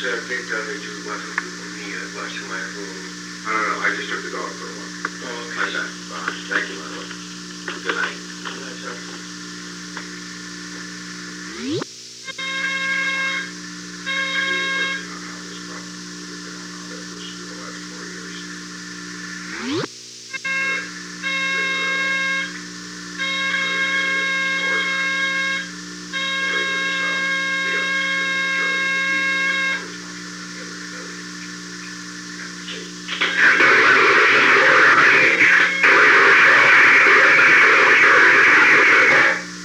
I think that you watching me watching my room. No, I just took the dog for a walk. Oh, Like okay. that.